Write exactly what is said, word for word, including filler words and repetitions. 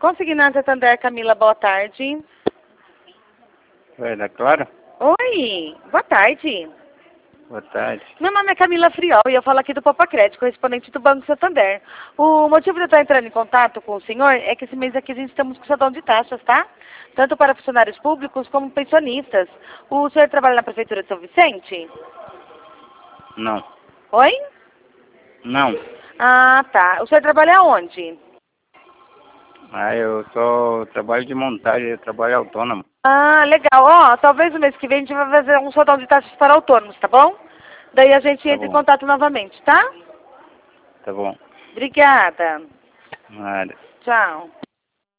Consignado Santander, Camila, boa tarde. Oi, da Clara? Oi, boa tarde. Boa tarde. Meu nome é Camila Friol e eu falo aqui do Popa Crédito, correspondente do Banco Santander. O motivo de eu estar entrando em contato com o senhor é que esse mês aqui a gente estamos com salão de taxas, tá? Tanto para funcionários públicos como pensionistas. O senhor trabalha na Prefeitura de São Vicente? Não. Oi? Não. Ah, tá. O senhor trabalha onde? Ah, eu só trabalho de montagem, eu trabalho autônomo. Ah, legal. Ó, talvez no mês que vem a gente vai fazer um salão de taxas para autônomos, tá bom? Daí a gente Tá entra em bom. contato novamente, tá? Tá bom. Obrigada. Nada. Tchau.